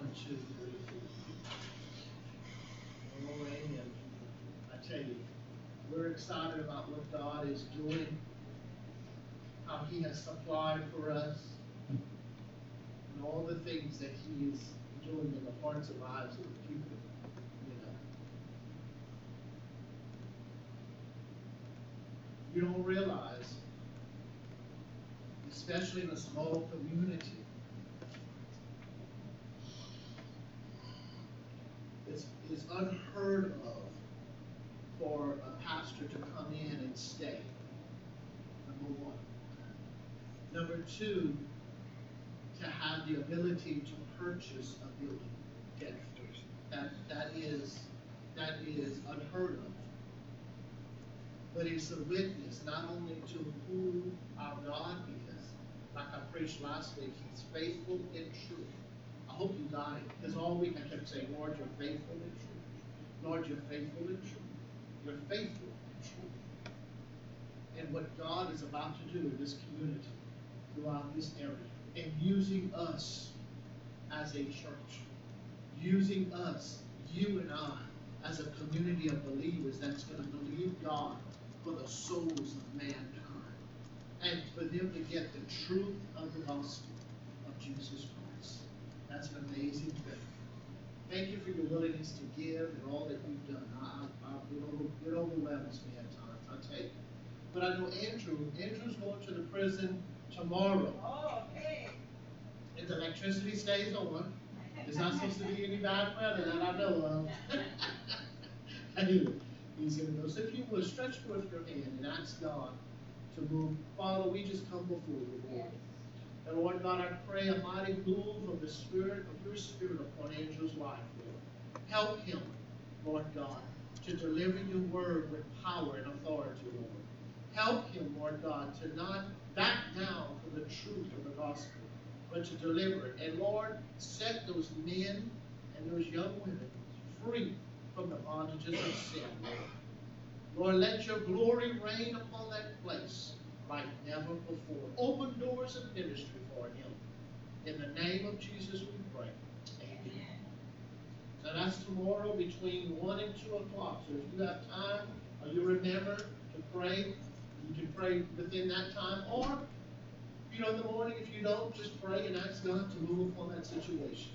1, 2, 3, 4. Oh, amen. I tell you, we're excited about what God is doing, how He has supplied for us, and all the things that He is doing in the hearts and lives of the people. You don't realize, especially in a small community, it's unheard of for a pastor to come in and stay. Number one. Number two, to have the ability to purchase a building debt free. That is unheard of. But it's a witness not only to who our God is, like I preached last week, He's faithful and true. I hope you got it, because all week I kept saying, Lord, you're faithful and true. Lord, you're faithful and true. You're faithful and true. And what God is about to do in this community, throughout this area, and using us as a church, using us, you and I, as a community of believers that's going to believe God for the souls of mankind, and for them to get the truth of the gospel of Jesus Christ. That's an amazing thing. Thank you for your willingness to give and all that you've done. It overwhelms me at times, I tell you. But I know Andrew's going to the prison tomorrow. Oh, okay. If the electricity stays on, there's not supposed to be any bad weather that I know of. Anyway, he's going to go. So if you would, stretch forth your hand and ask God to move. Father, we just come before you, Lord. And Lord God, I pray a mighty move of the Spirit, of your Spirit upon Angel's life, Lord. Help him, Lord God, to deliver your word with power and authority, Lord. Help him, Lord God, to not back down from the truth of the gospel, but to deliver it. And Lord, set those men and those young women free from the bondages of sin, Lord. Lord, let your glory reign upon that place like never before. Open doors of ministry for him. In the name of Jesus we pray. Amen. Now that's tomorrow between 1 and 2 o'clock. So if you have time or you remember to pray, you can pray within that time. Or, in the morning, if you don't, just pray and ask God to move upon that situation.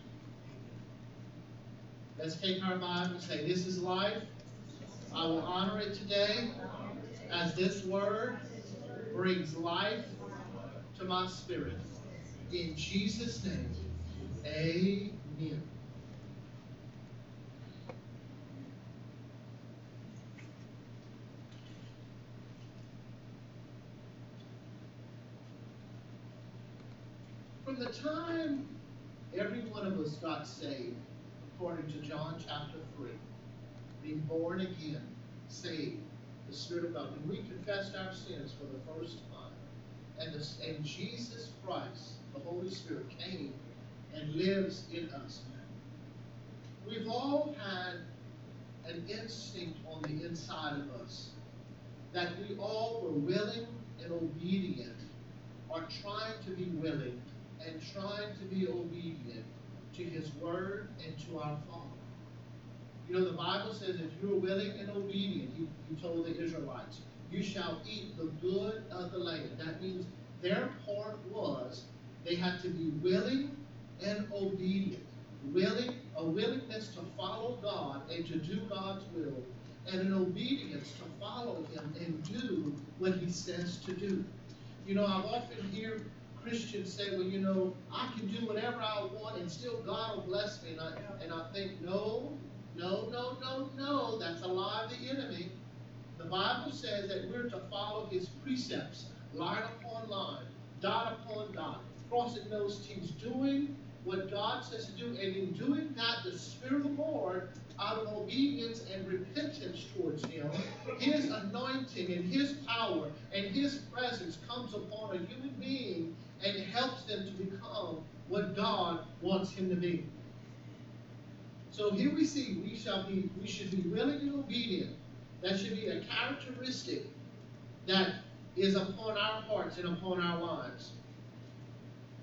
Let's take our Bible and say, this is life. I will honor it today as this word brings life to my spirit. In Jesus' name, amen. From the time every one of us got saved, according to John chapter 3, being born again, saved, the Spirit of God, when we confessed our sins for the first time, and Jesus Christ, the Holy Spirit, came and lives in us now. We've all had an instinct on the inside of us that we all were willing and obedient, or trying to be willing and trying to be obedient to His Word and to our Father. The Bible says if you are willing and obedient, He told the Israelites, you shall eat the good of the land. That means their part was they had to be willing and obedient. A willingness to follow God and to do God's will, and an obedience to follow Him and do what He says to do. I've often heard Christians say, well, I can do whatever I want and still God will bless me. And I think, no, that's a lie of the enemy. The Bible says that we're to follow His precepts, line upon line, dot upon dot, crossing those T's, doing what God says to do, and in doing that, the Spirit of the Lord, out of obedience and repentance towards Him, His anointing and His power and His presence comes upon a human being and helps them to become what God wants him to be. So here we see we should be willing and obedient. That should be a characteristic that is upon our hearts and upon our lives.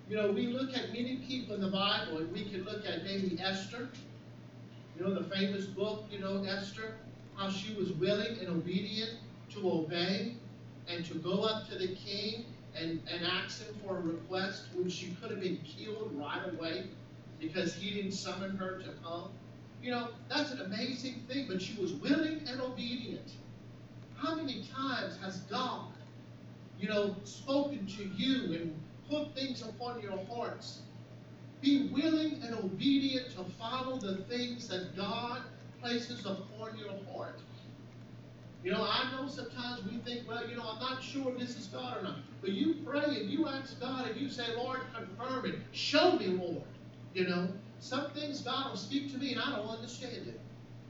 You know, we look at many people in the Bible, and we can look at maybe Esther, you know, the famous book, you know, Esther, how she was willing and obedient to obey and to go up to the king and ask him for a request when she could have been killed right away because he didn't summon her to come. You know, that's an amazing thing, but she was willing and obedient. How many times has God, you know, spoken to you and put things upon your hearts? Be willing and obedient to follow the things that God places upon your heart. You know, I know sometimes we think, well, you know, I'm not sure if this is God or not. But you pray and you ask God and you say, Lord, confirm it. Show me, Lord. You know, some things God will speak to me and I don't understand it.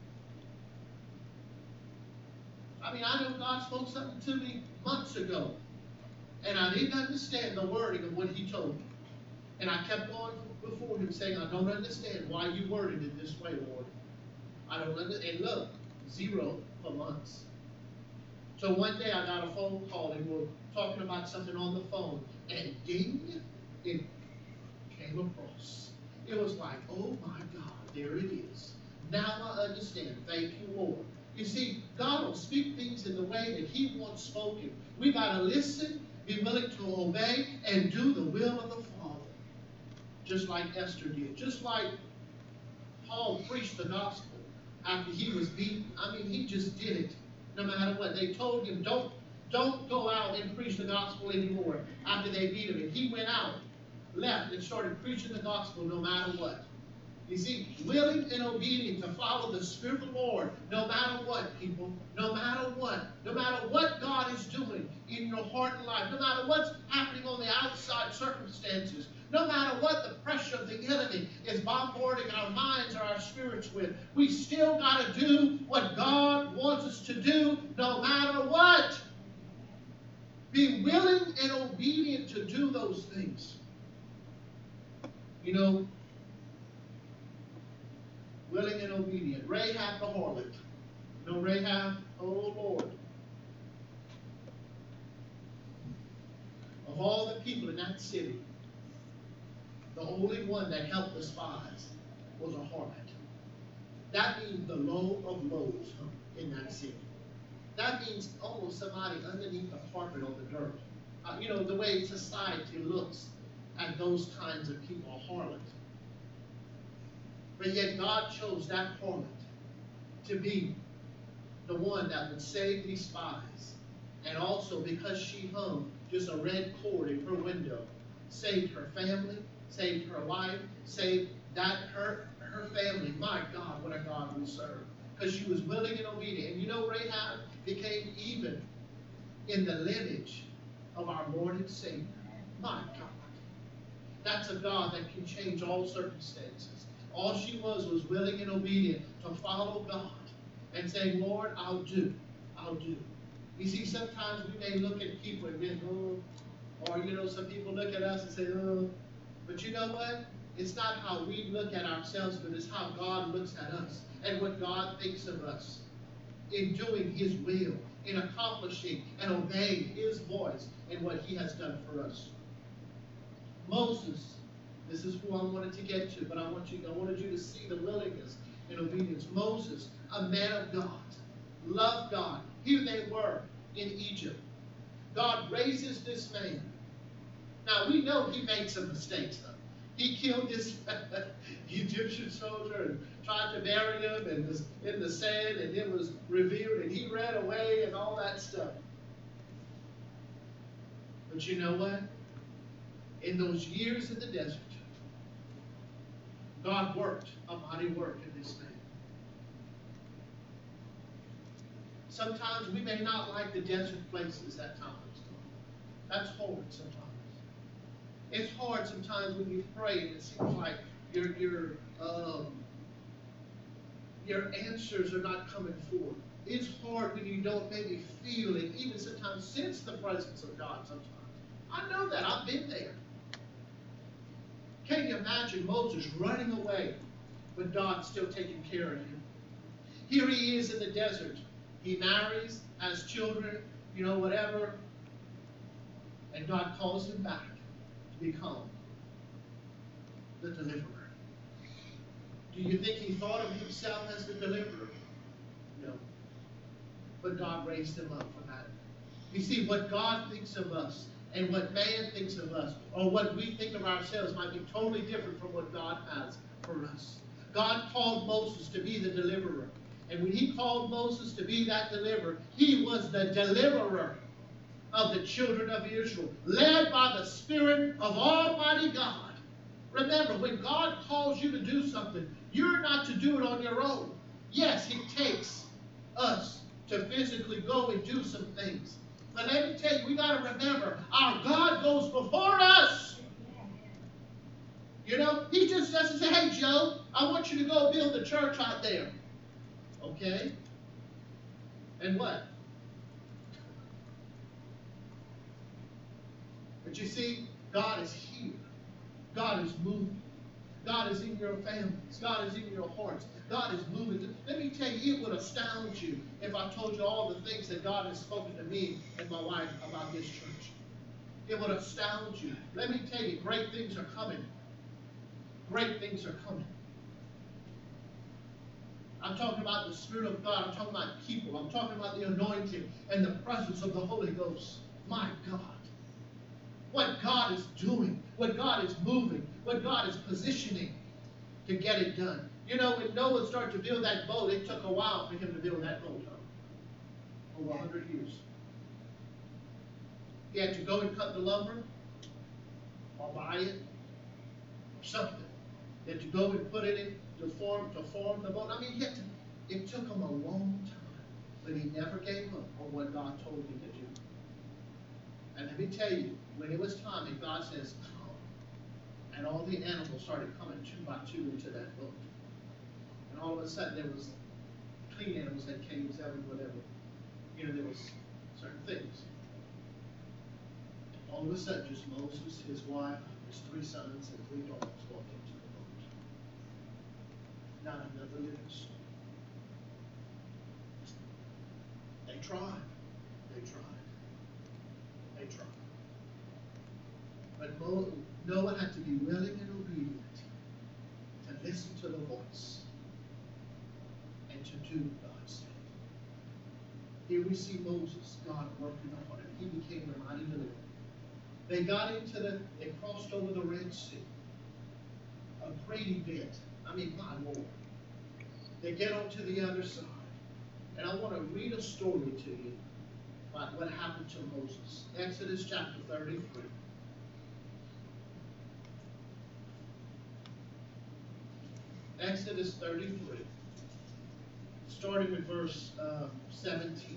I mean, I know God spoke something to me months ago, and I didn't understand the wording of what he told me. And I kept going before him saying, I don't understand why you worded it this way, Lord. I don't understand. And look, 0 for months. So one day I got a phone call and we're talking about something on the phone, and ding, it came across. It was like, oh my God, there it is. Now I understand. Thank you, Lord. You see, God will speak things in the way that he wants spoken. We got to listen, be willing to obey, and do the will of the Father. Just like Esther did. Just like Paul preached the gospel after he was beaten. I mean, he just did it. No matter what. They told him, don't go out and preach the gospel anymore after they beat him. And he went out, left, and started preaching the gospel no matter what. You see, willing and obedient to follow the Spirit of the Lord, no matter what, people, no matter what God is doing in your heart and life, no matter what's happening on the outside circumstances, no matter what the pressure of the enemy is bombarding our minds or our spirits with, we still got to do what God wants us to do, no matter what. Be willing and obedient to do those things. You know, willing and obedient. Rahab the harlot. You know Rahab? Oh Lord. Of all the people in that city, the only one that helped the spies was a harlot. That means the low of lows in that city. That means almost somebody underneath the carpet on the dirt. You know, the way society looks at those kinds of people, a harlot. But yet God chose that harlot to be the one that would save these spies. And also because she hung just a red cord in her window, saved her family, saved her life, saved her family. My God, what a God we serve. Because she was willing and obedient. And you know, Rahab became even in the lineage of our Lord and Savior. My God. That's a God that can change all circumstances. All she was willing and obedient to follow God and saying, Lord, I'll do. I'll do. You see, sometimes we may look at people and be, oh, or, you know, some people look at us and say, oh, but you know what? It's not how we look at ourselves, but it's how God looks at us and what God thinks of us in doing his will, in accomplishing and obeying his voice and what he has done for us. Moses, this is who I wanted to get to, but I wanted you to see the willingness and obedience. Moses, a man of God, loved God. Here they were in Egypt. God raises this man. Now, we know he made some mistakes, though. He killed this Egyptian soldier and tried to bury him and was in the sand, and it was revealed, and he ran away and all that stuff. But you know what? In those years in the desert, God worked a mighty work in this man. Sometimes we may not like the desert places at times. That's hard sometimes. It's hard sometimes when you pray and it seems like your answers are not coming forth. It's hard when you don't maybe feel it, even sometimes sense the presence of God sometimes. I know that. I've been there. Can you imagine Moses running away, but God still taking care of him? Here he is in the desert. He marries, has children, you know, whatever. And God calls him back to become the deliverer. Do you think he thought of himself as the deliverer? No. But God raised him up for that. You see, what God thinks of us and what man thinks of us, or what we think of ourselves, might be totally different from what God has for us. God called Moses to be the deliverer. And when he called Moses to be that deliverer, he was the deliverer of the children of Israel, led by the Spirit of Almighty God. Remember, when God calls you to do something, you're not to do it on your own. Yes, it takes us to physically go and do some things. But let me tell you, we got to remember, our God goes before us. You know, he just doesn't say, hey, Joe, I want you to go build a church out there. Okay? And what? But you see, God is here. God is moving. God is in your families. God is in your hearts. God is moving. Let me tell you, it would astound you if I told you all the things that God has spoken to me and my wife about this church. It would astound you. Let me tell you, great things are coming. Great things are coming. I'm talking about the Spirit of God. I'm talking about people. I'm talking about the anointing and the presence of the Holy Ghost. My God. What God is doing, what God is moving, what God is positioning to get it done. You know, when Noah started to build that boat, it took a while for him to build that boat. Over 100 years. He had to go and cut the lumber, or buy it, or something. He had to go and put it in to form the boat. I mean, it took him a long time, but he never gave up on what God told him to do. And let me tell you, when it was time and God says, come, and all the animals started coming 2 by 2 into that boat. And all of a sudden there was clean animals that caves, whatever. You know, there was certain things. All of a sudden, just Moses, his wife, his 3 sons, and 3 daughters walked into the boat. Not another living soul. They tried. They tried. They tried. But Noah had to be willing and obedient to listen to the voice and to do what God said. Here we see Moses, God working on him. He became the mighty deliverer. They crossed over the Red Sea. A great event. I mean, my Lord. They get onto the other side. And I want to read a story to you about what happened to Moses. Exodus chapter 33. Exodus 33, starting with verse 17.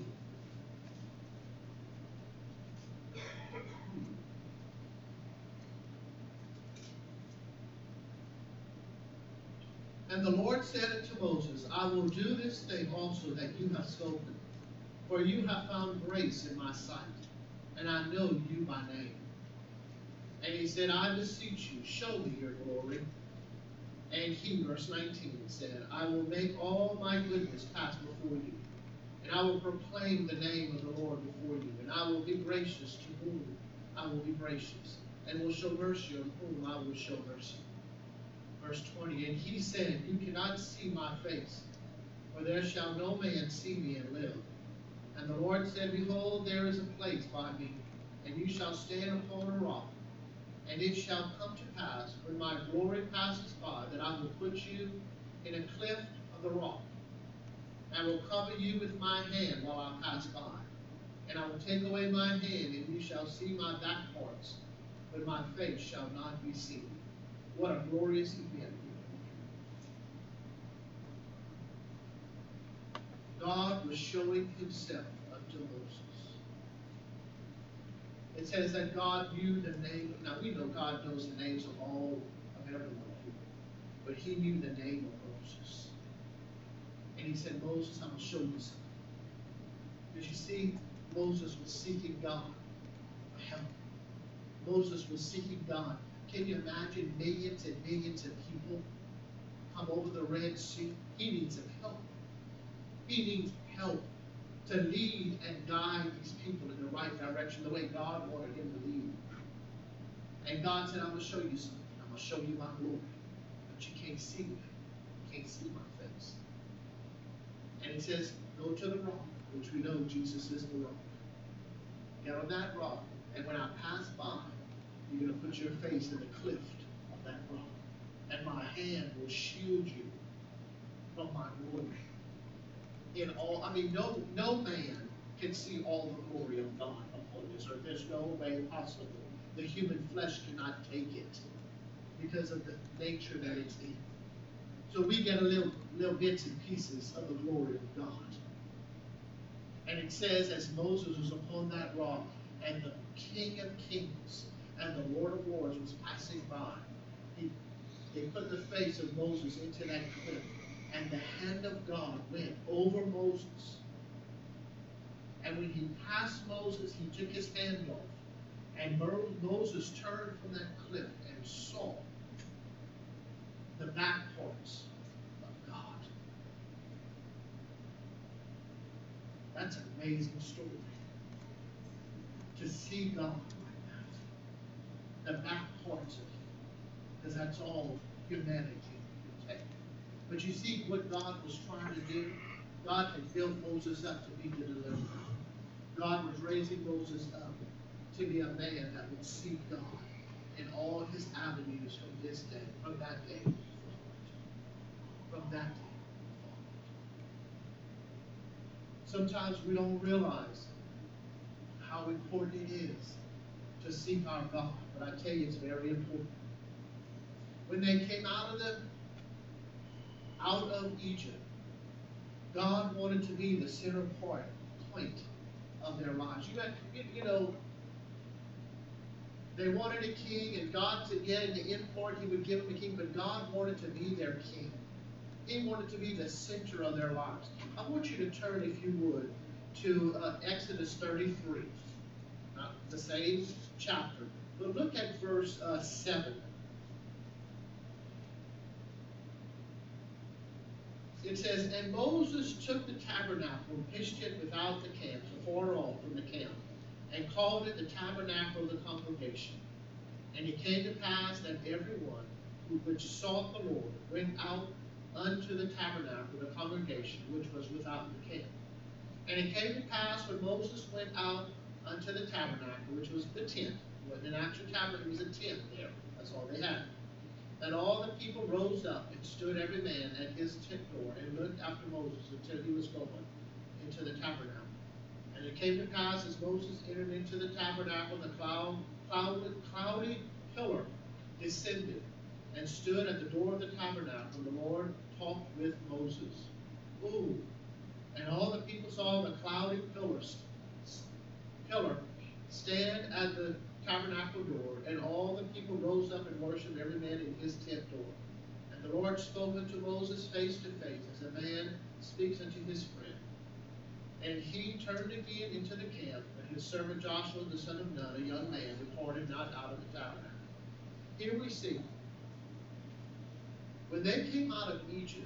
And the Lord said unto Moses, I will do this thing also that you have spoken, for you have found grace in my sight, and I know you by name. And he said, I beseech you, show me your glory. And he, verse 19, said, I will make all my goodness pass before you, and I will proclaim the name of the Lord before you, and I will be gracious to whom I will be gracious, and will show mercy on whom I will show mercy. Verse 20, and he said, you cannot see my face, for there shall no man see me and live. And the Lord said, behold, there is a place by me, and you shall stand upon a rock. And it shall come to pass, when my glory passes by, that I will put you in a cleft of the rock, and will cover you with my hand while I pass by. And I will take away my hand, and you shall see my back parts, but my face shall not be seen. What a glorious event. God was showing himself unto Moses. It says that God knew the name. Now we know God knows the names of all of everyone here, but he knew the name of Moses. And he said, Moses, I'm going to show you something. Because you see, Moses was seeking God for help. Moses was seeking God. Can you imagine millions and millions of people come over the Red Sea? He needs some help. He needs help to lead and guide these people in the right direction, the way God wanted him to lead. And God said, I'm going to show you something. I'm going to show you my glory. can't see me. You can't see my face. And he says, go to the rock, which we know Jesus is the rock. Get on that rock, and when I pass by, you're going to put your face in the cleft of that rock. And my hand will shield you from my glory. No man can see all the glory of God upon this earth. There's no way possible. The human flesh cannot take it because of the nature that it's in. So we get a little bits and pieces of the glory of God. And it says, as Moses was upon that rock, and the King of Kings and the Lord of Lords was passing by, they put the face of Moses into that cliff, and the hand of God went over Moses. And when he passed Moses, he took his hand off, and Moses turned from that cliff and saw the back parts of God. That's an amazing story. To see God like that. The back parts of him. Because that's all humanity can take. But you see what God was trying to do? God had built Moses up to be the deliverer. God was raising Moses up to be a man that would see God in all his avenues from this day, from that day forward. From that day forward. Sometimes we don't realize how important it is to seek our God, but I tell you, it's very important. When they came out of Egypt, God wanted to be the center point of their lives. They wanted a king, and God said, in the end part, he would give them a king, but God wanted to be their king. He wanted to be the center of their lives. I want you to turn, if you would, to Exodus 33. Not the same chapter, but look at verse 7. It says, and Moses took the tabernacle and pitched it without the camp, afar off from the camp, and called it the tabernacle of the congregation. And it came to pass that everyone which sought the Lord went out unto the tabernacle of the congregation, which was without the camp. And it came to pass when Moses went out unto the tabernacle, which was the tent. It wasn't an actual tabernacle, it was a tent there. That's all they had. And all the people rose up and stood every man at his tent door and looked after Moses until he was gone into the tabernacle. And it came to pass as Moses entered into the tabernacle, the cloudy pillar descended and stood at the door of the tabernacle. The Lord talked with Moses. Ooh. And all the people saw the cloudy pillar stand at the tabernacle door, and all the people rose up and worshipped every man in his tent door. And the Lord spoke unto Moses face to face, as a man speaks unto his friend. And he turned again into the camp, and his servant Joshua the son of Nun, a young man, departed not out of the tabernacle. Here we see, when they came out of Egypt,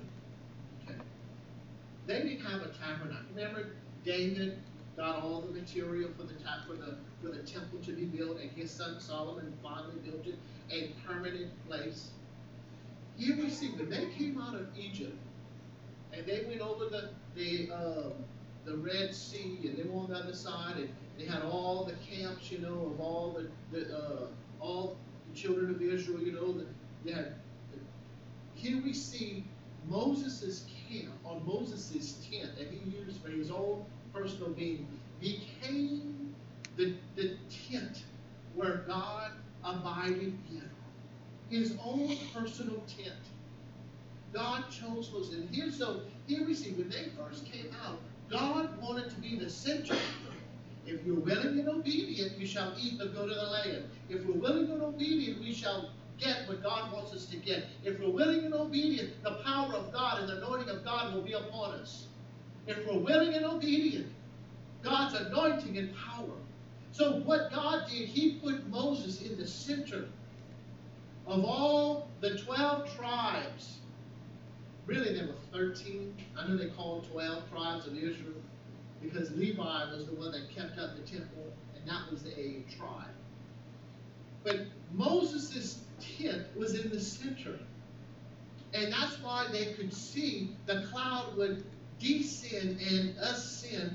they didn't have a tabernacle. Remember, David got all the material for the temple to be built, and his son Solomon finally built it a permanent place. Here we see, when they came out of Egypt, and they went over the Red Sea, and they were on the other side, and they had all the camps, of all the children of Israel, here we see Moses' camp, or Moses' tent that he used for his own personal being, became the tent where God abided in. His own personal tent. God chose Moses. And here we see, when they first came out, God wanted to be the center. If you're willing and obedient, you shall eat the good of the land. If we're willing and obedient, we shall get what God wants us to get. If we're willing and obedient, the power of God and the anointing of God will be upon us. If we're willing and obedient, God's anointing and power. So what God did, he put Moses in the center of all the 12 tribes. Really, there were 13. I know they called 12 tribes of Israel because Levi was the one that kept up the temple, and that was a tribe. But Moses' tent was in the center. And that's why they could see the cloud would descend and ascend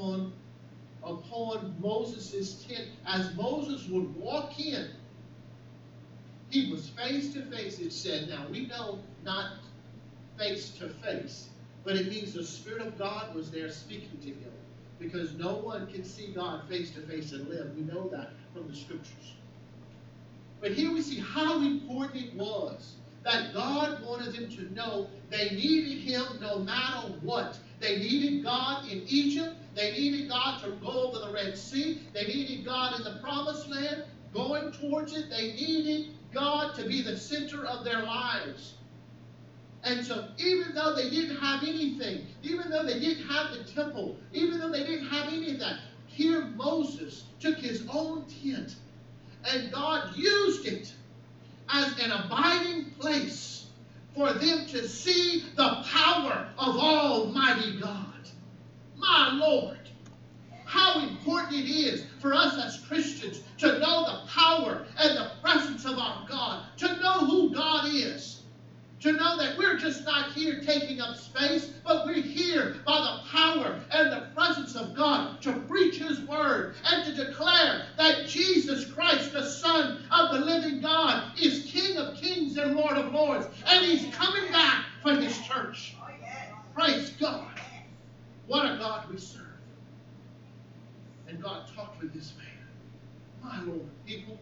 upon Moses' tent. As Moses would walk in, he was face to face, it said. Now, we know not face to face, but it means the Spirit of God was there speaking to him, because no one can see God face to face and live. We know that from the scriptures. But here we see how important it was that God wanted them to know they needed him no matter what. They needed God in Egypt. They needed God to go over the Red Sea. They needed God in the Promised Land, going towards it. They needed God to be the center of their lives. And so even though they didn't have anything, even though they didn't have the temple, even though they didn't have any of that, here Moses took his own tent, and God used it as an abiding place for them to see the power of Almighty God. My Lord, how important it is for us as Christians to know the power and the presence of our God, to know who God is. To know that we're just not here taking up space, but we're here by the power and the presence of God to preach his word and to declare that Jesus Christ, the Son of the living God, is King of kings and Lord of lords. And he's coming back for his church. Praise God. What a God we serve. And God talked with this man. My Lord, people.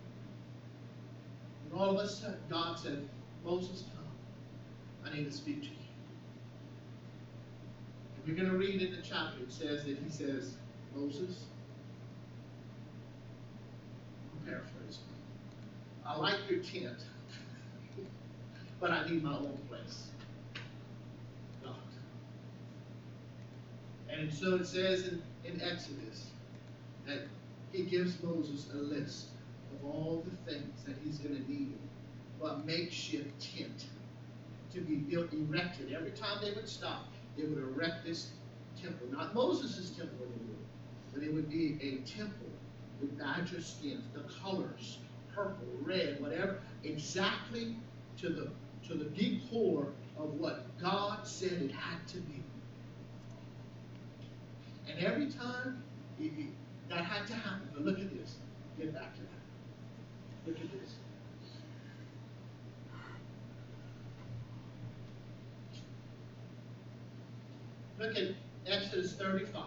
And all of a sudden, God said, Moses, come. I need to speak to you. And we're going to read in the chapter. It says that he says, Moses, I'm paraphrasing. I like your tent, but I need my own place. God. And so it says in Exodus that he gives Moses a list of all the things that he's going to need for a makeshift tent to be built, erected. Every time they would stop, they would erect this temple. Not Moses' temple anymore, but it would be a temple with badger skins, the colors, purple, red, whatever, exactly to the deep core of what God said it had to be. And every time that had to happen. But look at this. Get back to that. Look at this. Look at Exodus 35.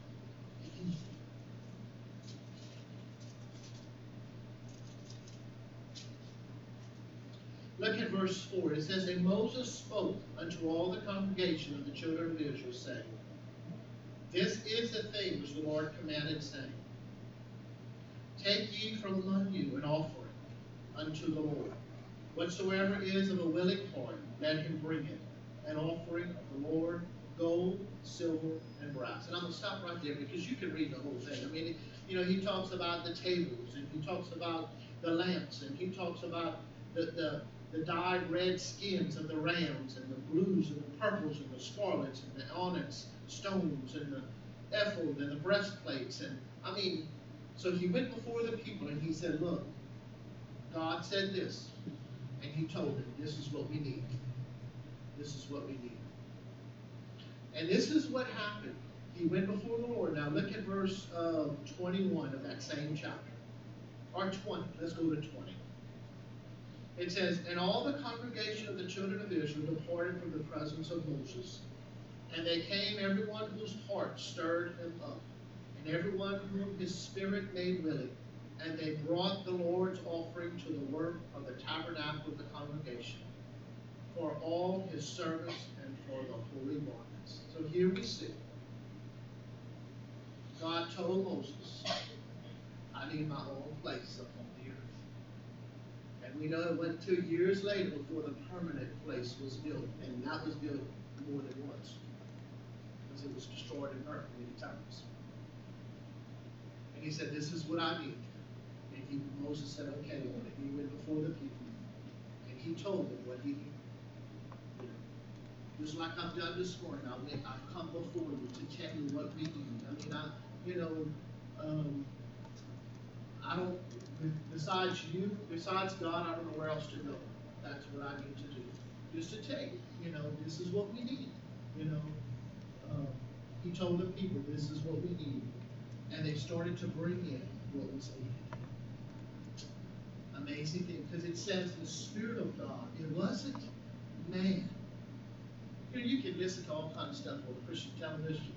Look at verse 4. It says, And Moses spoke unto all the congregation of the children of Israel, saying, This is the thing which the Lord commanded, saying, Take ye from among you an offering unto the Lord. Whatsoever is of a willing heart, let him bring it. An offering of the Lord, gold, silver, and brass. And I'm going to stop right there because you can read the whole thing. I mean, he talks about the tables, and he talks about the lamps, and he talks about the dyed red skins of the rams, and the blues, and the purples, and the scarlets, and the onyx stones, and the ephod, and the breastplates. And so he went before the people, and he said, Look, God said this. And he told them, this is what we need. This is what we need. And this is what happened. He went before the Lord. Now look at verse 21 of that same chapter. Or 20. Let's go to 20. It says, And all the congregation of the children of Israel departed from the presence of Moses. And they came, everyone whose heart stirred him up, and everyone whom his spirit made willing. And they brought the Lord's offering to the work of the tabernacle of the congregation, for all his service and for the holy garments. So here we see, God told Moses, I need my own place upon the earth. And we know it went 2 years later before the permanent place was built. And that was built more than once, because it was destroyed and burnt many times. And he said, this is what I need. And Moses said, okay, Lord. And he went before the people, and he told them what he needed. Just like I've done this morning, I've come before you to tell you what we need. I don't, besides you, besides God, I don't know where else to go. That's what I need to do. just to tell you, this is what we need. You know, um, he told the people, this is what we need. And they started to bring in what was needed. Amazing thing, because it says the Spirit of God. It wasn't man. You can listen to all kinds of stuff on Christian television.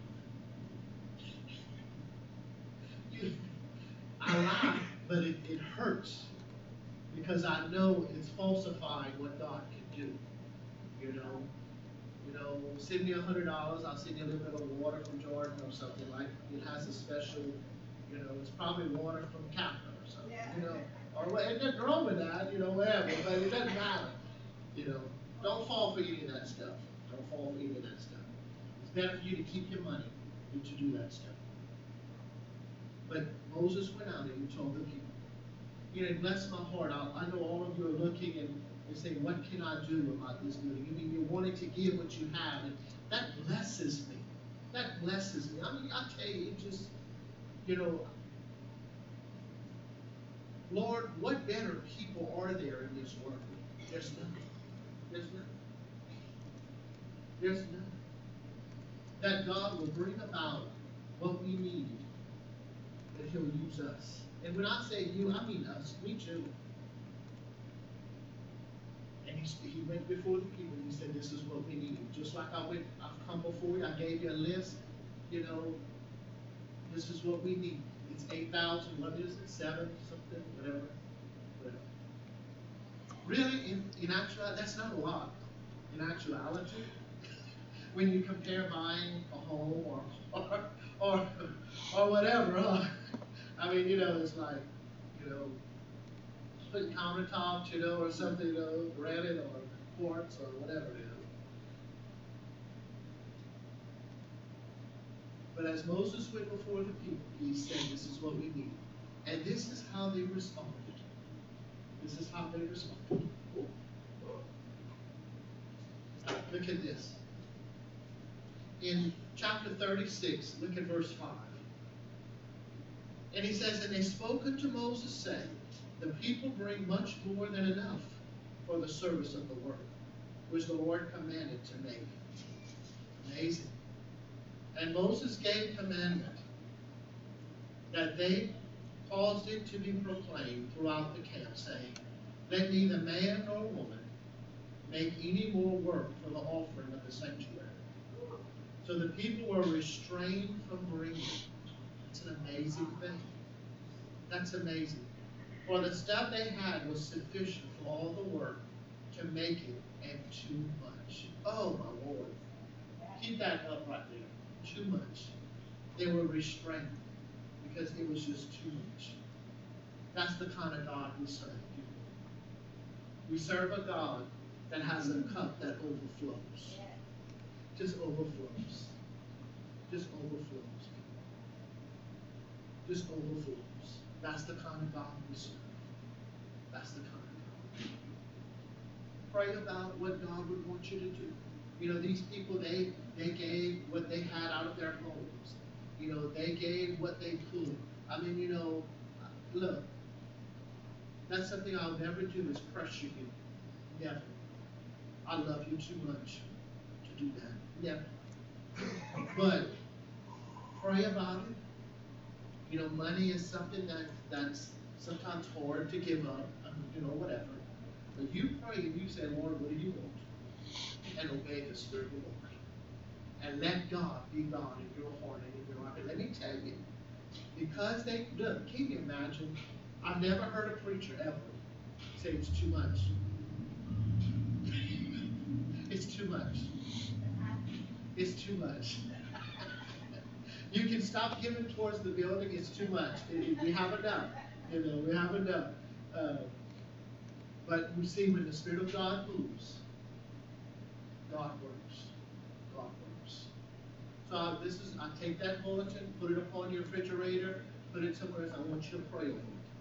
I laugh, but it hurts because I know it's falsifying what God can do. You know, send me $100. I'll send you a little bit of water from Jordan or something like. It has a special. It's probably water from Kappa or something. Or what? Ain't nothing wrong with that. Whatever. But it doesn't matter. Don't fall for any of that stuff. Don't fall for any of that stuff. It's better for you to keep your money than to do that stuff. But Moses went out and he told the people. It blessed my heart. I know all of you are looking and saying, what can I do about this building? You're wanting to give what you have. And that blesses me. That blesses me. I tell you, it just, Lord, what better people are there in this world? There's none. There's none. There's none. That God will bring about what we need, that he'll use us. And when I say you, I mean us, me too. And he went before the people and he said, this is what we need. Just like I've come before you, I gave you a list, this is what we need. It's 8,000, what is it, 7, something, whatever. Really, in actuality, that's not a lot. In actuality, when you compare buying a home or whatever, huh? I mean, it's like, putting countertops, or something, granite or quartz or whatever it is. But as Moses went before the people, he said, this is what we need. And this is how they responded. This is how they responded. Look at this. In chapter 36, look at verse 5. And he says, and they spoke unto Moses, saying, the people bring much more than enough for the service of the work, which the Lord commanded to make. Amazing. And Moses gave commandment that they caused it to be proclaimed throughout the camp, saying, let neither man nor woman make any more work for the offering of the sanctuary. So the people were restrained from bringing. It's an amazing thing. That's amazing. For the stuff they had was sufficient for all the work to make it, and too much. Oh, my Lord. Keep that up right there. Too much. They were restrained because it was just too much. That's the kind of God we serve. We serve a God that has a cup that overflows. Just overflows. Just overflows. Just overflows. That's the kind of God we serve. That's the kind of God. Pray about what God would want you to do. These people, they gave what they had out of their homes. They gave what they could. I mean, look, that's something I'll never do is pressure you. Never. I love you too much to do that. Never. But pray about it. Money is something that's sometimes hard to give up, whatever. But you pray and you say, Lord, what do you want? And obey the Spirit of the Lord. And let God be God in your heart and in your life. And let me tell you, because look, can you imagine? I've never heard a preacher ever say it's too much. It's too much. It's too much. You can stop giving towards the building. It's too much. We have enough. We have enough. But we see when the Spirit of God moves, God works. God works. So I take that bulletin, put it upon your refrigerator, put it somewhere else. I want you to pray over it.